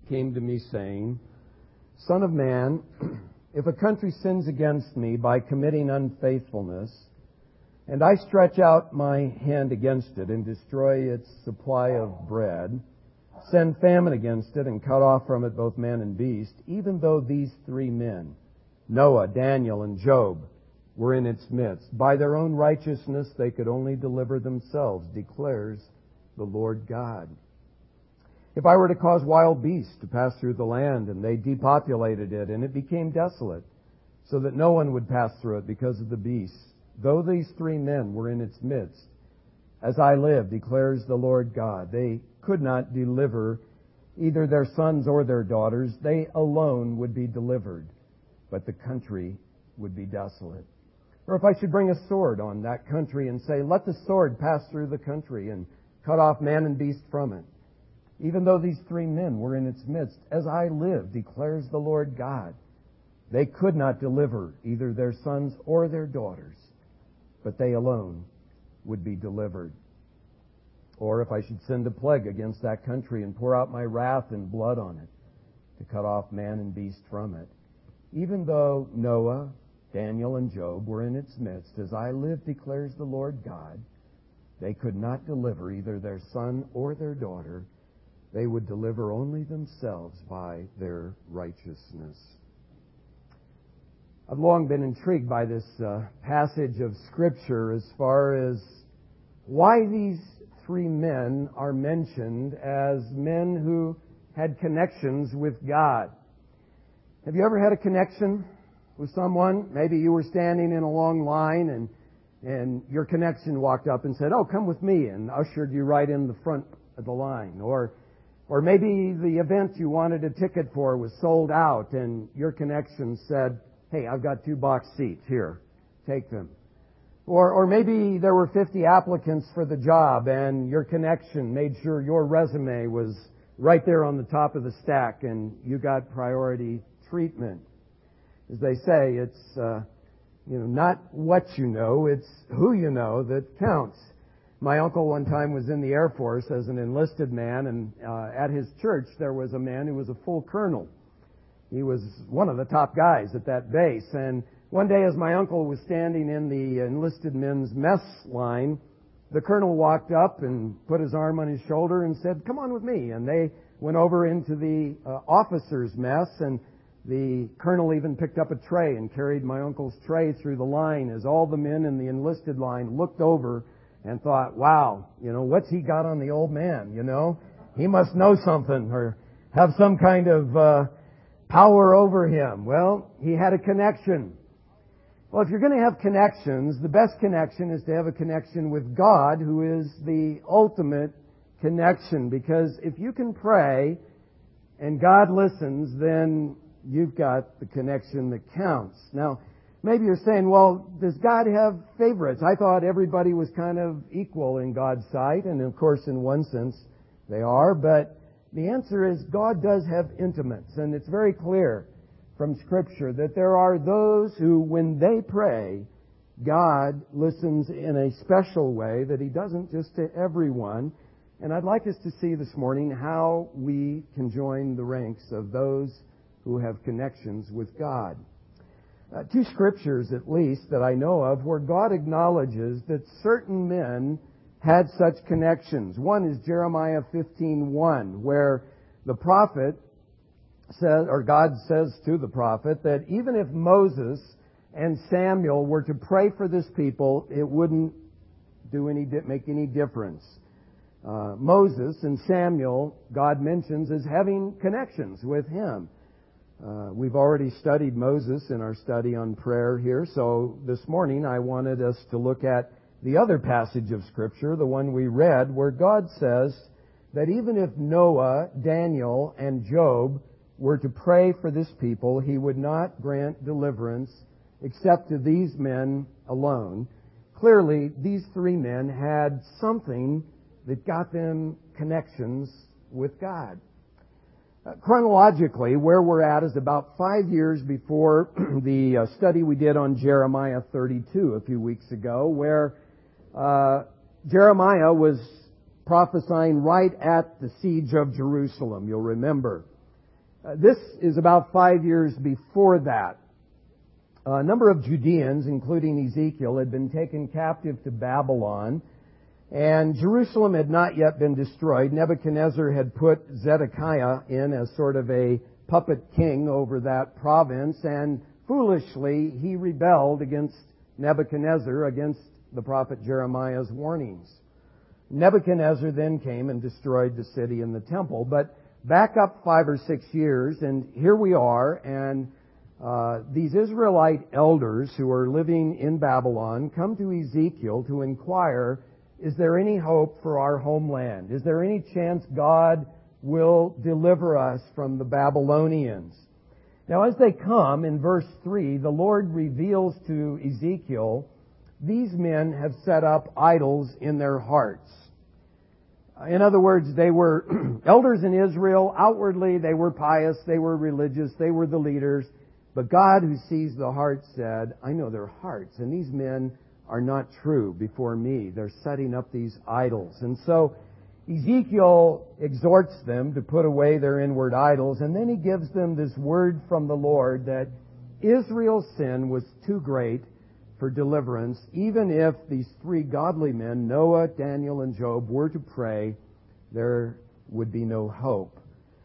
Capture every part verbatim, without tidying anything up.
came to me saying, Son of man, if a country sins against me by committing unfaithfulness, and I stretch out my hand against it and destroy its supply of bread, send famine against it and cut off from it both man and beast, even though these three men, Noah, Daniel, and Job, were in its midst, by their own righteousness they could only deliver themselves, declares the Lord God. If I were to cause wild beasts to pass through the land, and they depopulated it, and it became desolate, so that no one would pass through it because of the beasts, though these three men were in its midst, as I live, declares the Lord God, they could not deliver either their sons or their daughters. They alone would be delivered, but the country would be desolate. Or if I should bring a sword on that country and say, let the sword pass through the country and cut off man and beast from it, even though these three men were in its midst, as I live, declares the Lord God, they could not deliver either their sons or their daughters, but they alone would be delivered. Or if I should send a plague against that country and pour out my wrath and blood on it to cut off man and beast from it, even though Noah, Daniel, and Job were in its midst, as I live, declares the Lord God, they could not deliver either their son or their daughter. They would deliver only themselves by their righteousness. I've long been intrigued by this uh, passage of Scripture as far as why these three men are mentioned as men who had connections with God. Have you ever had a connection with someone? Maybe you were standing in a long line and and your connection walked up and said, oh, come with me, and ushered you right in the front of the line. Or Or maybe the event you wanted a ticket for was sold out and your connection said, hey, I've got two box seats here. Take them. Or or maybe there were fifty applicants for the job and your connection made sure your resume was right there on the top of the stack and you got priority treatment. As they say, it's uh, you know not what you know, it's who you know that counts. My uncle one time was in the Air Force as an enlisted man, and uh, at his church there was a man who was a full colonel. He was one of the top guys at that base. And one day as my uncle was standing in the enlisted men's mess line, the colonel walked up and put his arm on his shoulder and said, come on with me. And they went over into the uh, officers' mess, and the colonel even picked up a tray and carried my uncle's tray through the line as all the men in the enlisted line looked over and thought, wow, you know, what's he got on the old man, you know? He must know something or have some kind of uh, power over him. Well, he had a connection. Well, if you're going to have connections, the best connection is to have a connection with God, who is the ultimate connection. Because if you can pray and God listens, then you've got the connection that counts. Now, maybe you're saying, well, does God have favorites? I thought everybody was kind of equal in God's sight. And of course, in one sense, they are. But the answer is God does have intimates. And it's very clear from Scripture that there are those who, when they pray, God listens in a special way that He doesn't just to everyone. And I'd like us to see this morning how we can join the ranks of those who have connections with God. Uh, two scriptures, at least, that I know of where God acknowledges that certain men had such connections. One is Jeremiah fifteen one, where the prophet says, or God says to the prophet, that even if Moses and Samuel were to pray for this people, it wouldn't do any make any difference. Uh, Moses and Samuel, God mentions as having connections with Him. Uh, we've already studied Moses in our study on prayer here, so this morning I wanted us to look at the other passage of Scripture, the one we read, where God says that even if Noah, Daniel, and Job were to pray for this people, He would not grant deliverance except to these men alone. Clearly, these three men had something that got them connections with God. Uh, chronologically, where we're at is about five years before the uh, study we did on Jeremiah thirty-two a few weeks ago, where uh, Jeremiah was prophesying right at the siege of Jerusalem, you'll remember. Uh, this is about five years before that. A number of Judeans, including Ezekiel, had been taken captive to Babylon, and Jerusalem had not yet been destroyed. Nebuchadnezzar had put Zedekiah in as sort of a puppet king over that province, and foolishly he rebelled against Nebuchadnezzar, against the prophet Jeremiah's warnings. Nebuchadnezzar then came and destroyed the city and the temple. But back up five or six years, and here we are, and uh, these Israelite elders who are living in Babylon come to Ezekiel to inquire, is there any hope for our homeland? Is there any chance God will deliver us from the Babylonians? Now, as they come, in verse three, the Lord reveals to Ezekiel, these men have set up idols in their hearts. In other words, they were elders in Israel. Outwardly, they were pious, they were religious, they were the leaders. But God, who sees the heart, said, I know their hearts, and these men are not true before me. They're setting up these idols. And so Ezekiel exhorts them to put away their inward idols, and then he gives them this word from the Lord that Israel's sin was too great for deliverance. Even if these three godly men, Noah, Daniel, and Job, were to pray, there would be no hope.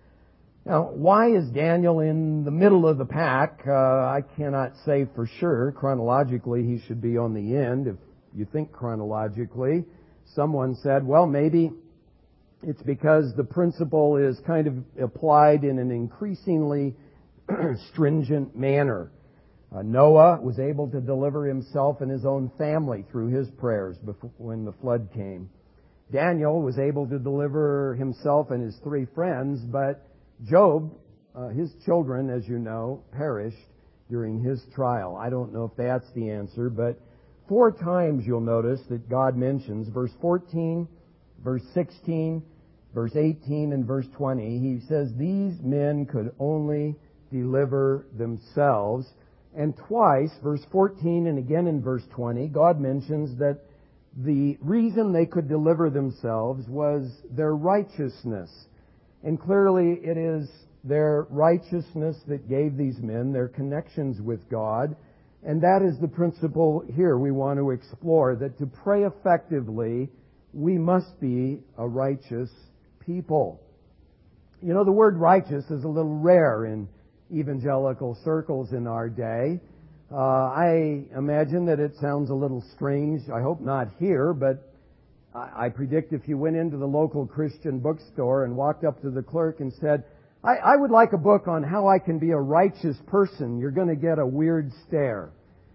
Now, why is Daniel in the middle of the pack? Uh, I cannot say for sure. Chronologically, he should be on the end, if you think chronologically. Someone said, well, maybe it's because the principle is kind of applied in an increasingly stringent manner. Uh, Noah was able to deliver himself and his own family through his prayers before, when the flood came. Daniel was able to deliver himself and his three friends, but Job, uh, his children, as you know, perished during his trial. I don't know if that's the answer, but four times you'll notice that God mentions, verse fourteen, verse sixteen, verse eighteen, and verse twenty, he says these men could only deliver themselves. And twice, verse fourteen and again in verse twenty, God mentions that the reason they could deliver themselves was their righteousness. And clearly it is their righteousness that gave these men their connections with God. And that is the principle here we want to explore, that to pray effectively, we must be a righteous people. You know, the word righteous is a little rare in evangelical circles in our day. Uh, I imagine that it sounds a little strange. I hope not here, but I, I predict if you went into the local Christian bookstore and walked up to the clerk and said, I, I would like a book on how I can be a righteous person, you're going to get a weird stare.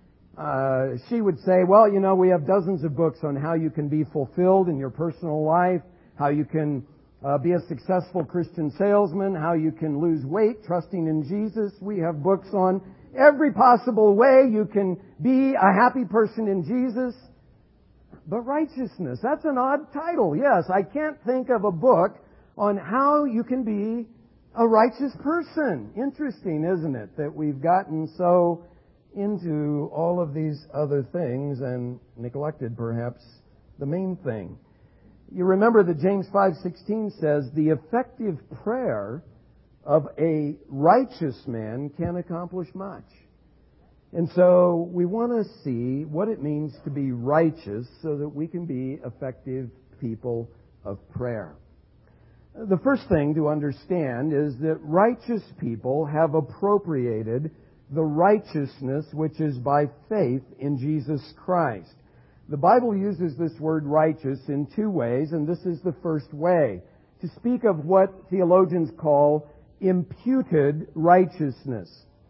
Uh, she would say, well, you know, we have dozens of books on how you can be fulfilled in your personal life, how you can Uh, be a successful Christian salesman, how you can lose weight trusting in Jesus. We have books on every possible way you can be a happy person in Jesus. But righteousness, that's an odd title. Yes, I can't think of a book on how you can be a righteous person. Interesting, isn't it, that we've gotten so into all of these other things and neglected perhaps the main thing. You remember that James five sixteen says, the effective prayer of a righteous man can accomplish much. And so we want to see what it means to be righteous so that we can be effective people of prayer. The first thing to understand is that righteous people have appropriated the righteousness which is by faith in Jesus Christ. The Bible uses this word righteous in two ways, and this is the first way, to speak of what theologians call imputed righteousness.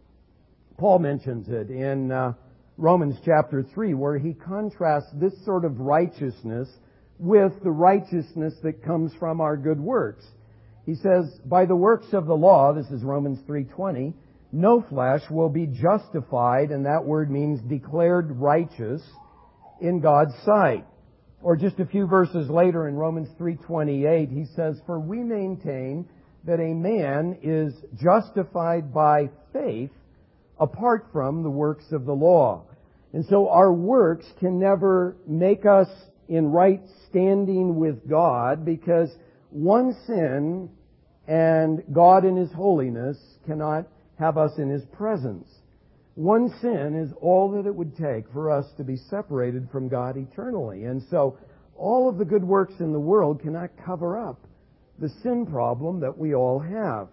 Paul mentions it in uh, Romans chapter three, where he contrasts this sort of righteousness with the righteousness that comes from our good works. He says, by the works of the law, this is Romans three twenty, no flesh will be justified, and that word means declared righteous, in God's sight. Or just a few verses later in Romans three twenty-eight, he says, for we maintain that a man is justified by faith apart from the works of the law. And so our works can never make us in right standing with God, because one sin and God in His holiness cannot have us in His presence. One sin is all that it would take for us to be separated from God eternally. And so all of the good works in the world cannot cover up the sin problem that we all have.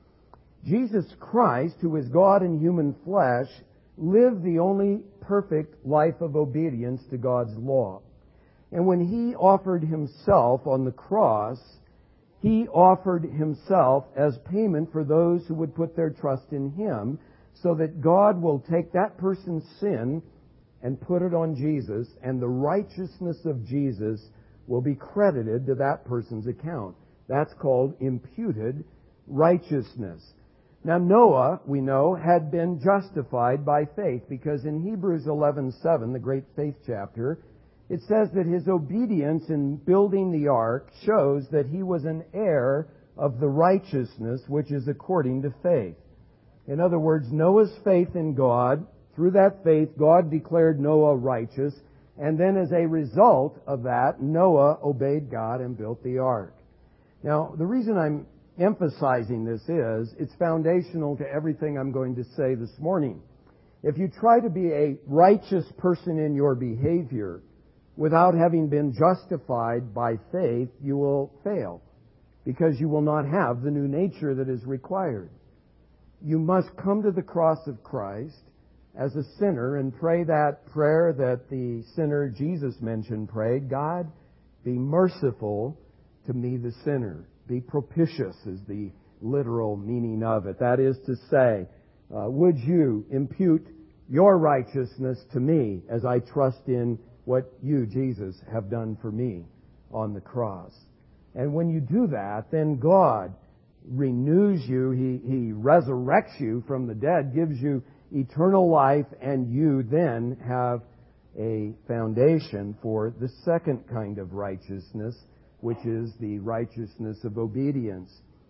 Jesus Christ, who is God in human flesh, lived the only perfect life of obedience to God's law. And when He offered Himself on the cross, He offered Himself as payment for those who would put their trust in Him, so that God will take that person's sin and put it on Jesus, and the righteousness of Jesus will be credited to that person's account. That's called imputed righteousness. Now Noah, we know, had been justified by faith, because in Hebrews eleven seven, the great faith chapter, it says that his obedience in building the ark shows that he was an heir of the righteousness which is according to faith. In other words, Noah's faith in God, through that faith, God declared Noah righteous, and then as a result of that, Noah obeyed God and built the ark. Now, the reason I'm emphasizing this is, it's foundational to everything I'm going to say this morning. If you try to be a righteous person in your behavior without having been justified by faith, you will fail, because you will not have the new nature that is required. You must come to the cross of Christ as a sinner and pray that prayer that the sinner Jesus mentioned prayed: God, be merciful to me the sinner. Be propitious is the literal meaning of it. That is to say, uh, would you impute your righteousness to me as I trust in what you, Jesus, have done for me on the cross. And when you do that, then God renews you, He, He resurrects you from the dead, gives you eternal life, and you then have a foundation for the second kind of righteousness, which is the righteousness of obedience.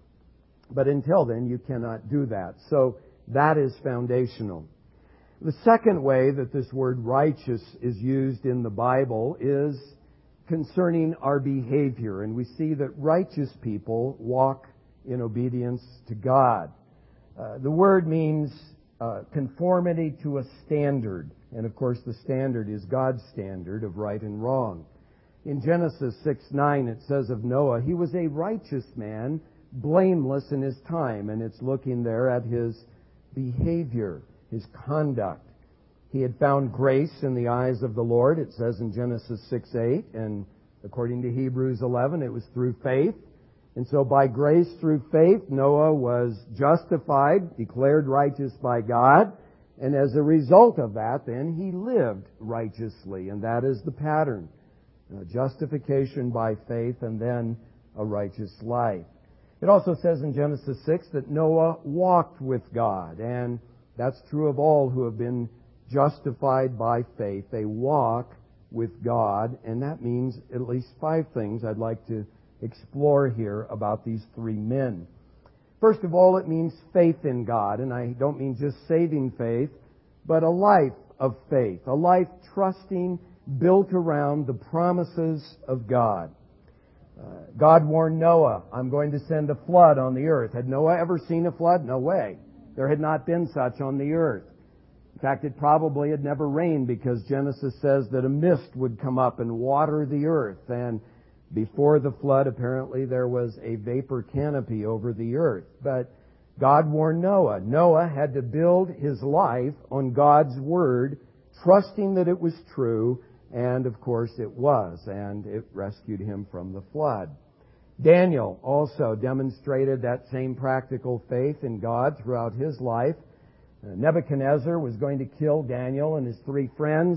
But until then, you cannot do that. So that is foundational. The second way that this word righteous is used in the Bible is concerning our behavior. And we see that righteous people walk in obedience to God. Uh, the word means uh, conformity to a standard. And of course, the standard is God's standard of right and wrong. In Genesis six nine, it says of Noah, he was a righteous man, blameless in his time. And it's looking there at his behavior, his conduct. He had found grace in the eyes of the Lord, it says in Genesis six eight. And according to Hebrews eleven, it was through faith. And so by grace through faith, Noah was justified, declared righteous by God. And as a result of that, then, he lived righteously. And that is the pattern. Uh, justification by faith and then a righteous life. It also says in Genesis six that Noah walked with God. And that's true of all who have been justified by faith. They walk with God. And that means at least five things I'd like to explore here about these three men. First of all, it means faith in God. And I don't mean just saving faith, but a life of faith. A life trusting, built around the promises of God. Uh, God warned Noah, I'm going to send a flood on the earth. Had Noah ever seen a flood? No way. There had not been such on the earth. In fact, it probably had never rained, because Genesis says that a mist would come up and water the earth. And before the flood, apparently there was a vapor canopy over the earth. But God warned Noah. Noah had to build his life on God's Word, trusting that it was true. And, of course, it was, and it rescued him from the flood. Daniel also demonstrated that same practical faith in God throughout his life. Uh, Nebuchadnezzar was going to kill Daniel and his three friends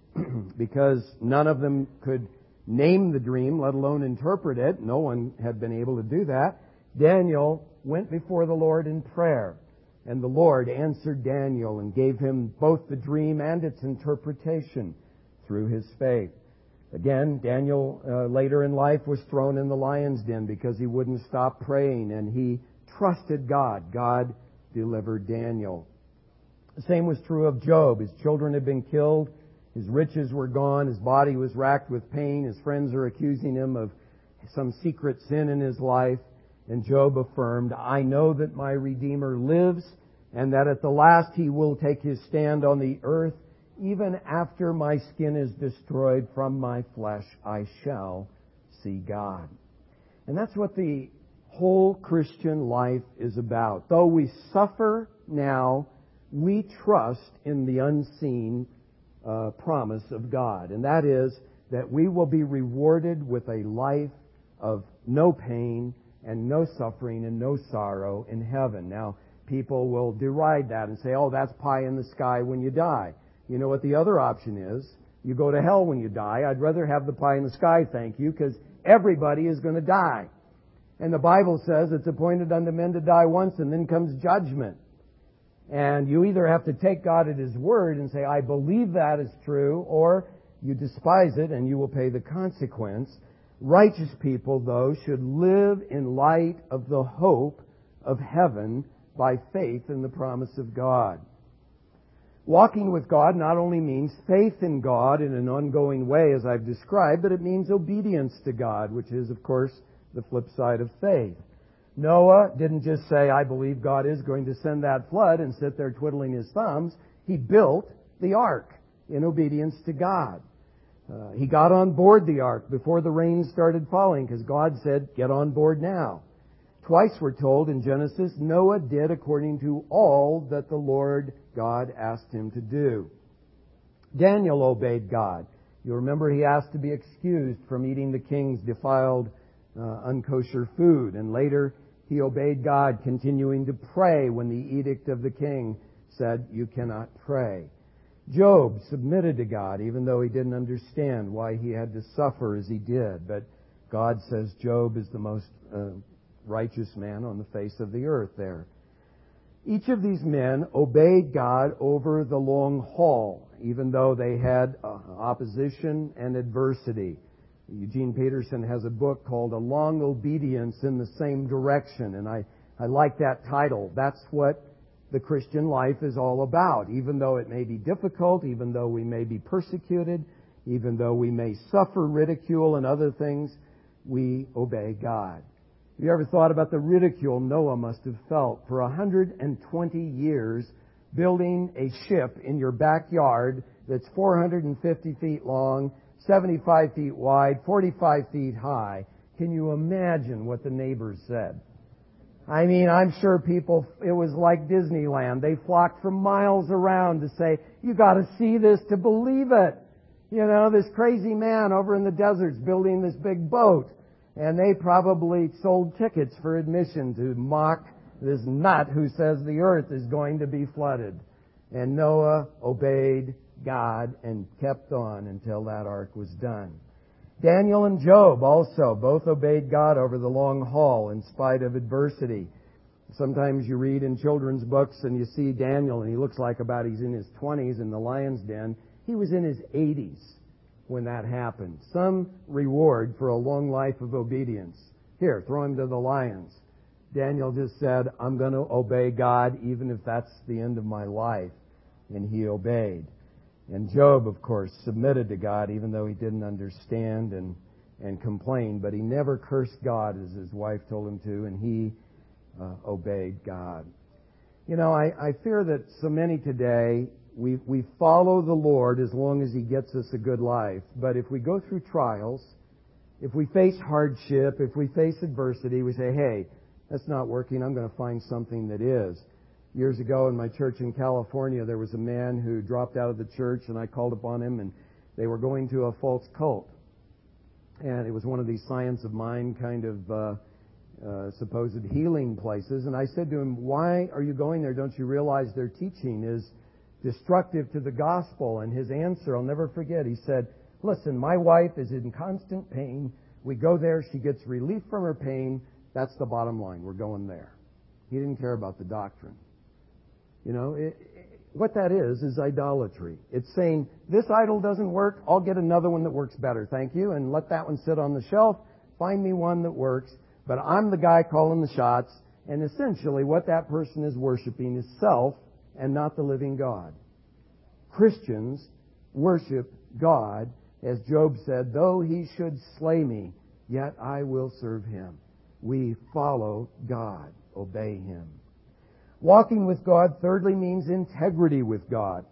because none of them could name the dream, let alone interpret it. No one had been able to do that. Daniel went before the Lord in prayer, and the Lord answered Daniel and gave him both the dream and its interpretation through his faith. Again, Daniel uh, later in life was thrown in the lion's den because he wouldn't stop praying, and he trusted God. God delivered Daniel. The same was true of Job. His children had been killed. His riches were gone. His body was racked with pain. His friends are accusing him of some secret sin in his life. And Job affirmed, I know that my Redeemer lives, and that at the last he will take his stand on the earth. Even after my skin is destroyed from my flesh, I shall see God. And that's what the whole Christian life is about. Though we suffer now, we trust in the unseen uh, promise of God. And that is that we will be rewarded with a life of no pain and no suffering and no sorrow in heaven. Now, people will deride that and say, oh, that's pie in the sky when you die. You know what the other option is? You go to hell when you die. I'd rather have the pie in the sky, thank you, because everybody is going to die. And the Bible says it's appointed unto men to die once, and then comes judgment. And you either have to take God at His word and say, I believe that is true, or you despise it and you will pay the consequence. Righteous people, though, should live in light of the hope of heaven by faith in the promise of God. Walking with God not only means faith in God in an ongoing way, as I've described, but it means obedience to God, which is, of course, the flip side of faith. Noah didn't just say, I believe God is going to send that flood, and sit there twiddling his thumbs. He built the ark in obedience to God. Uh, he got on board the ark before the rain started falling, because God said, get on board now. Twice we're told in Genesis, Noah did according to all that the Lord God asked him to do. Daniel obeyed God. You remember he asked to be excused from eating the king's defiled, uh, unkosher food. And later he obeyed God, continuing to pray when the edict of the king said, you cannot pray. Job submitted to God, even though he didn't understand why he had to suffer as he did. But God says Job is the most uh, righteous man on the face of the earth there. Each of these men obeyed God over the long haul, even though they had uh, opposition and adversity. Eugene Peterson has a book called A Long Obedience in the Same Direction, and I, I like that title. That's what the Christian life is all about. Even though it may be difficult, even though we may be persecuted, even though we may suffer ridicule and other things, we obey God. Have you ever thought about the ridicule Noah must have felt for one hundred twenty years building a ship in your backyard that's four hundred fifty feet long, seventy-five feet wide, forty-five feet high? Can you imagine what the neighbors said? I mean, I'm sure people, it was like Disneyland. They flocked from miles around to say, you got to see this to believe it. You know, this crazy man over in the deserts building this big boat. And they probably sold tickets for admission to mock this nut who says the earth is going to be flooded. And Noah obeyed God and kept on until that ark was done. Daniel and Job also both obeyed God over the long haul in spite of adversity. Sometimes you read in children's books and you see Daniel and he looks like about he's in his twenties in the lion's den. He was in his eighties when that happened. Some reward for a long life of obedience. Here, throw him to the lions. Daniel just said, I'm going to obey God even if that's the end of my life. And he obeyed. And Job, of course, submitted to God even though he didn't understand and, and complained. But he never cursed God as his wife told him to, and he uh, obeyed God. You know, I, I fear that so many today, we, we follow the Lord as long as He gets us a good life. But if we go through trials, if we face hardship, if we face adversity, we say, hey, that's not working, I'm going to find something that is. Years ago in my church in California, there was a man who dropped out of the church, and I called upon him, and they were going to a false cult. And it was one of these science of mind kind of uh, uh, supposed healing places. And I said to him, why are you going there? Don't you realize their teaching is destructive to the gospel? And his answer, I'll never forget, he said, listen, my wife is in constant pain. We go there, she gets relief from her pain. That's the bottom line. We're going there. He didn't care about the doctrine. You know, it, it, what that is, is idolatry. It's saying, this idol doesn't work, I'll get another one that works better, thank you, and let that one sit on the shelf. Find me one that works, but I'm the guy calling the shots. And essentially what that person is worshiping is self and not the living God. Christians worship God, as Job said, though he should slay me, yet I will serve him. we follow God, obey Him. Walking with God, thirdly, means integrity with God.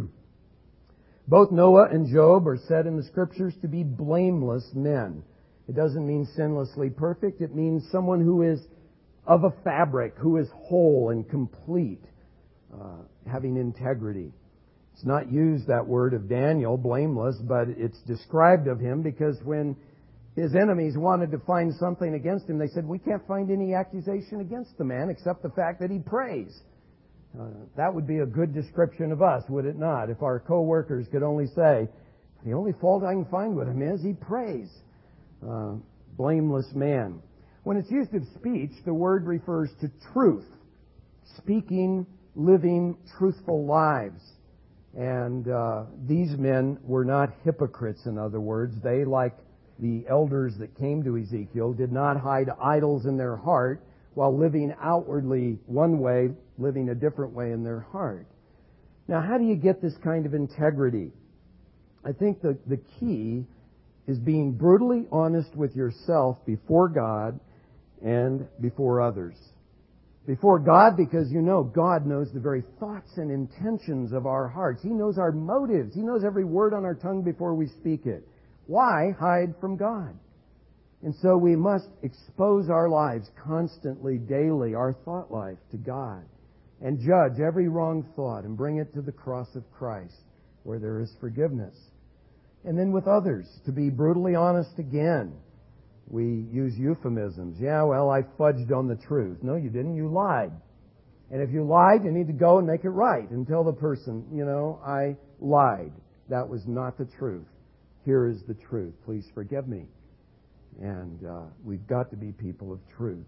Both Noah and Job are said in the Scriptures to be blameless men. It doesn't mean sinlessly perfect. It means someone who is of a fabric, who is whole and complete, uh, having integrity. It's not used, that word of Daniel, blameless, but it's described of him because when his enemies wanted to find something against him, they said, we can't find any accusation against the man except the fact that he prays. Uh, that would be a good description of us, would it not? If our co-workers could only say, the only fault I can find with him is he prays. Uh, blameless man. When it's used of speech, the word refers to truth. Speaking, living, truthful lives. And uh, these men were not hypocrites, in other words. They, like the elders that came to Ezekiel, did not hide idols in their heart while living outwardly one way, living a different way in their heart. Now, how do you get this kind of integrity? I think the, the key is being brutally honest with yourself before God and before others. Before God, because you know God knows the very thoughts and intentions of our hearts. He knows our motives. He knows every word on our tongue before we speak it. Why hide from God? And so we must expose our lives constantly, daily, our thought life to God, and judge every wrong thought and bring it to the cross of Christ where there is forgiveness. And then with others, to be brutally honest again. We use euphemisms. Yeah, well, I fudged on the truth. No, you didn't. You lied. And if you lied, you need to go and make it right and tell the person, you know, I lied. That was not the truth. Here is the truth. Please forgive me. And uh, we've got to be people of truth.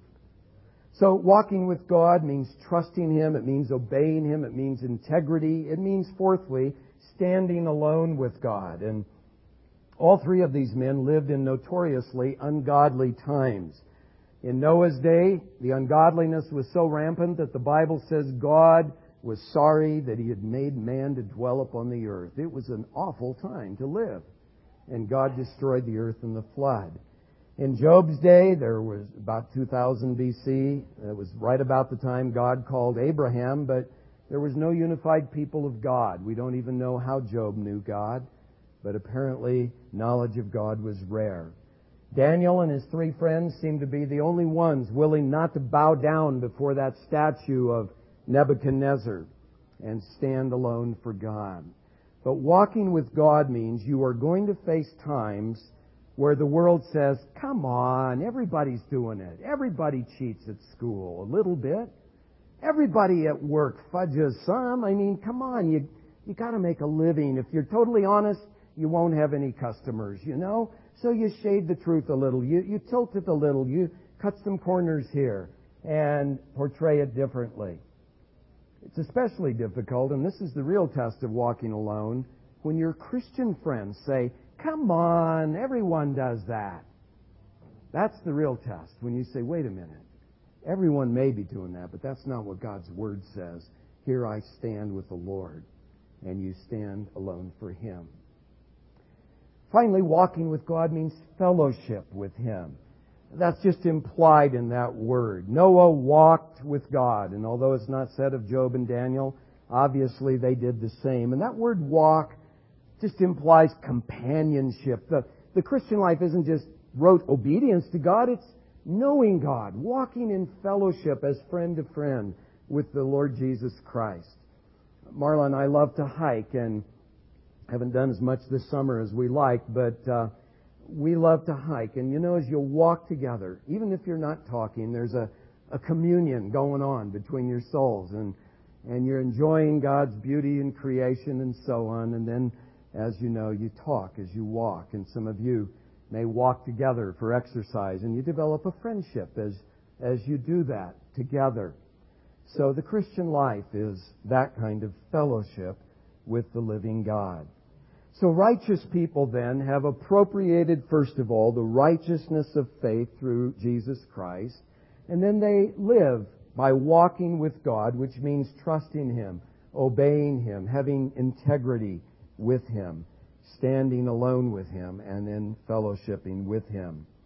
So walking with God means trusting Him. It means obeying Him. It means integrity. It means, fourthly, standing alone with God. And all three of these men lived in notoriously ungodly times. In Noah's day, the ungodliness was so rampant that the Bible says God was sorry that He had made man to dwell upon the earth. It was an awful time to live. And God destroyed the earth in the flood. In Job's day, there was about two thousand B C. It was right about the time God called Abraham, but there was no unified people of God. We don't even know how Job knew God, but apparently knowledge of God was rare. Daniel and his three friends seemed to be the only ones willing not to bow down before that statue of Nebuchadnezzar and stand alone for God. But walking with God means you are going to face times where the world says, come on, everybody's doing it. Everybody cheats at school a little bit. Everybody at work fudges some. I mean, come on, you you got to make a living. If you're totally honest, you won't have any customers, you know? So you shade the truth a little. You, you tilt it a little. You cut some corners here and portray it differently. It's especially difficult, and this is the real test of walking alone, when your Christian friends say, come on, everyone does that. That's the real test. When you say, wait a minute, everyone may be doing that, but that's not what God's Word says. Here I stand with the Lord, and you stand alone for Him. Finally, walking with God means fellowship with Him. That's just implied in that word. Noah walked with God, and although it's not said of Job and Daniel, obviously they did the same. And that word walk just implies companionship. The, the Christian life isn't just rote obedience to God, it's knowing God, walking in fellowship as friend to friend with the Lord Jesus Christ. Marla and I love to hike, and haven't done as much this summer as we like, but uh, we love to hike. And you know, as you walk together, even if you're not talking, there's a, a communion going on between your souls, and and you're enjoying God's beauty in creation and so on. And then, as you know, you talk as you walk, and some of you may walk together for exercise, and you develop a friendship as as you do that together. So the Christian life is that kind of fellowship with the living God. So righteous people then have appropriated, first of all, the righteousness of faith through Jesus Christ, and then they live by walking with God, which means trusting Him, obeying Him, having integrity with Him, standing alone with Him, and then fellowshipping with Him.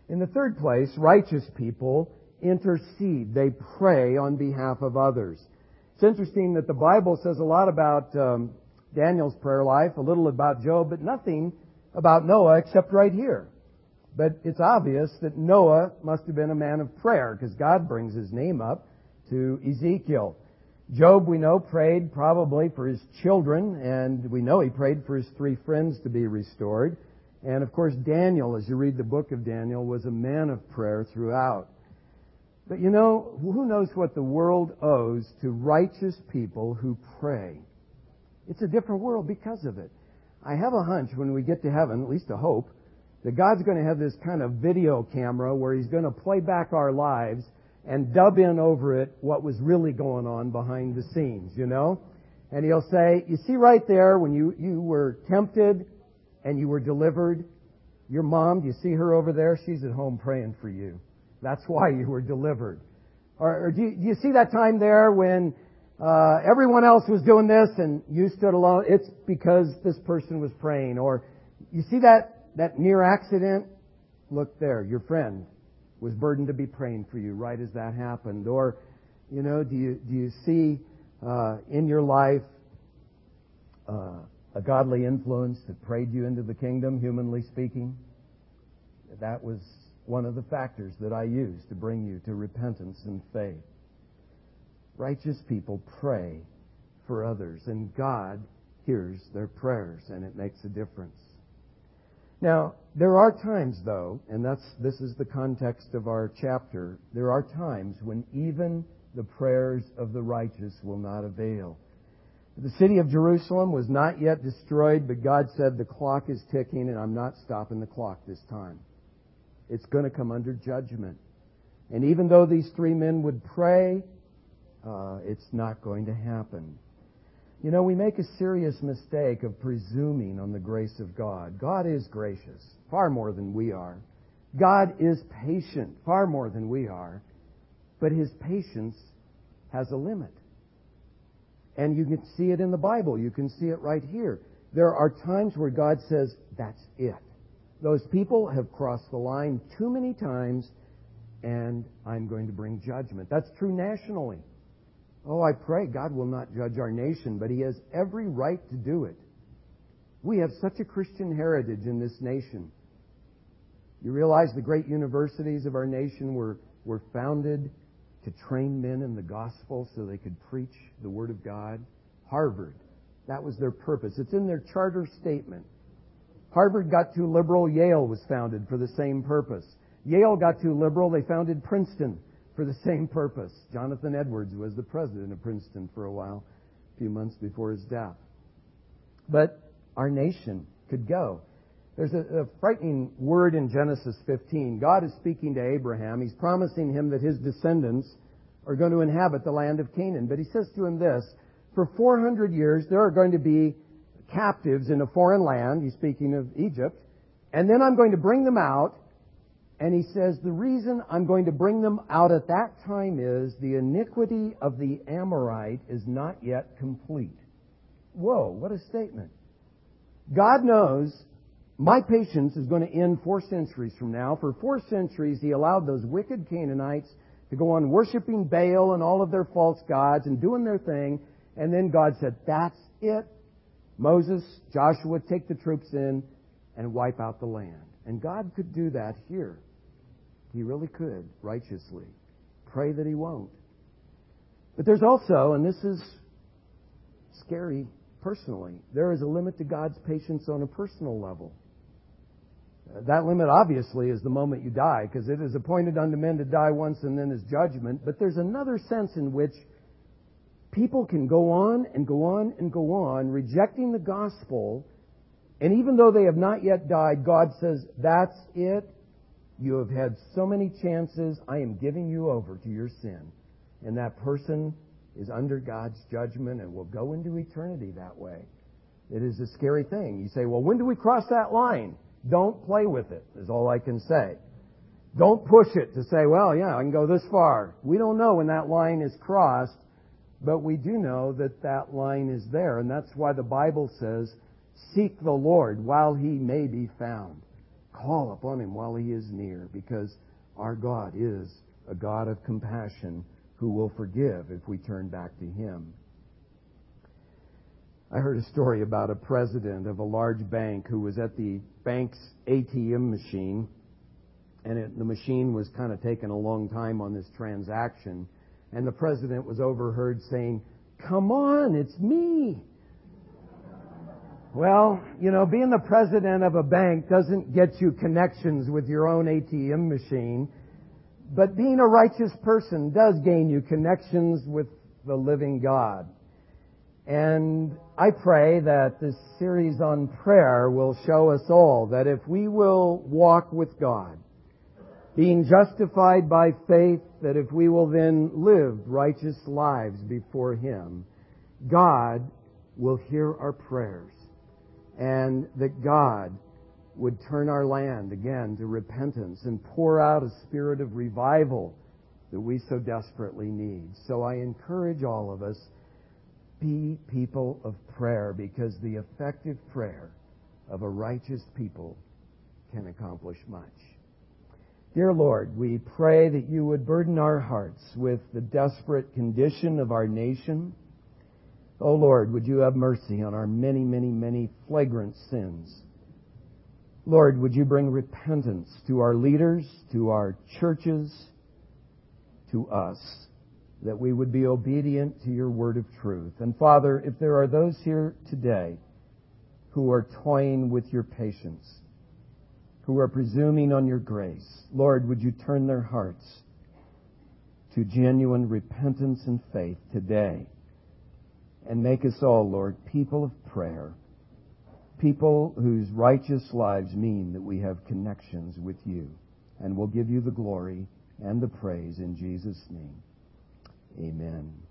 In the third place, righteous people intercede. They pray on behalf of others. It's interesting that the Bible says a lot about um, Daniel's prayer life, a little about Job, but nothing about Noah except right here. But it's obvious that Noah must have been a man of prayer because God brings his name up to Ezekiel. Job, we know, prayed probably for his children, and we know he prayed for his three friends to be restored. And of course, Daniel, as you read the book of Daniel, was a man of prayer throughout. But you know, who knows what the world owes to righteous people who pray? It's a different world because of it. I have a hunch when we get to heaven, at least a hope, that God's going to have this kind of video camera where He's going to play back our lives and dub in over it what was really going on behind the scenes, you know? And He'll say, you see right there when you, you were tempted and you were delivered, your mom, do you see her over there? She's at home praying for you. That's why you were delivered. Or, or do, you, do you see that time there when uh, everyone else was doing this and you stood alone? It's because this person was praying. Or you see that, that near accident? Look there, your friend was burdened to be praying for you right as that happened. Or, you know, do you do you see uh, in your life uh, a godly influence that prayed you into the kingdom, humanly speaking? That was one of the factors that I use to bring you to repentance and faith. Righteous people pray for others, and God hears their prayers, and it makes a difference. Now, there are times, though, and that's this is the context of our chapter, there are times when even the prayers of the righteous will not avail. The city of Jerusalem was not yet destroyed, but God said, the clock is ticking, and I'm not stopping the clock this time. It's going to come under judgment. And even though these three men would pray, uh, it's not going to happen. You know, we make a serious mistake of presuming on the grace of God. God is gracious, far more than we are. God is patient, far more than we are. But His patience has a limit. And you can see it in the Bible. You can see it right here. There are times where God says, that's it. Those people have crossed the line too many times, and I'm going to bring judgment. That's true nationally. Oh, I pray God will not judge our nation, but He has every right to do it. We have such a Christian heritage in this nation. You realize the great universities of our nation were, were founded to train men in the gospel so they could preach the Word of God? Harvard, that was their purpose. It's in their charter statement. Harvard got too liberal, Yale was founded for the same purpose. Yale got too liberal, they founded Princeton for the same purpose. Jonathan Edwards was the president of Princeton for a while, a few months before his death. But our nation could go. There's a, a frightening word in Genesis fifteen. God is speaking to Abraham. He's promising him that his descendants are going to inhabit the land of Canaan. But He says to him this, for four hundred years there are going to be captives in a foreign land. He's speaking of Egypt. And then I'm going to bring them out. And He says the reason I'm going to bring them out at that time is the iniquity of the Amorite is not yet complete. Whoa, what a statement. God knows my patience is going to end four centuries from now. For four centuries He allowed those wicked Canaanites to go on worshiping Baal and all of their false gods and doing their thing. And then God said, that's it. Moses, Joshua, take the troops in and wipe out the land. And God could do that here. He really could, righteously. Pray that He won't. But there's also, and this is scary personally, there is a limit to God's patience on a personal level. That limit obviously is the moment you die, because it is appointed unto men to die once and then is judgment. But there's another sense in which people can go on and go on and go on, rejecting the gospel, and even though they have not yet died, God says, that's it. You have had so many chances. I am giving you over to your sin. And that person is under God's judgment and will go into eternity that way. It is a scary thing. You say, well, when do we cross that line? Don't play with it, is all I can say. Don't push it to say, well, yeah, I can go this far. We don't know when that line is crossed, but we do know that that line is there. And that's why the Bible says, seek the Lord while He may be found. call upon Him while He is near, because our God is a God of compassion who will forgive if we turn back to Him. I heard a story about a president of a large bank who was at the bank's A T M machine, and it, the machine was kind of taking a long time on this transaction, and the president was overheard saying, "Come on, it's me." Well, you know, being the president of a bank doesn't get you connections with your own A T M machine, but being a righteous person does gain you connections with the living God. And I pray that this series on prayer will show us all that if we will walk with God, being justified by faith, that if we will then live righteous lives before Him, God will hear our prayers, and that God would turn our land again to repentance and pour out a spirit of revival that we so desperately need. So I encourage all of us, be people of prayer, because the effective prayer of a righteous people can accomplish much. Dear Lord, we pray that You would burden our hearts with the desperate condition of our nation. Oh Lord, would You have mercy on our many, many, many flagrant sins. Lord, would You bring repentance to our leaders, to our churches, to us, that we would be obedient to Your word of truth. And Father, if there are those here today who are toying with Your patience, who are presuming on Your grace, Lord, would You turn their hearts to genuine repentance and faith today, and make us all, Lord, people of prayer, people whose righteous lives mean that we have connections with You. And we'll give You the glory and the praise in Jesus' name. Amen.